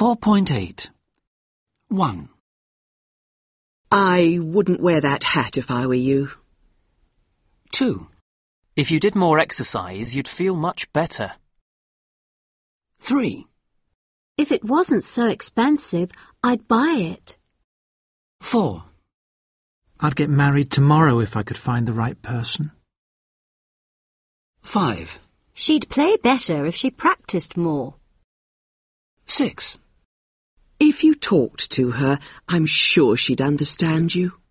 4.8. 1. I wouldn't wear that hat if I were you. 2. If you did more exercise, you'd feel much better. 3. If it wasn't so expensive, I'd buy it. 4. I'd get married tomorrow if I could find the right person. 5. She'd play better if she practiced more. 6. If you talked to her, I'm sure she'd understand you.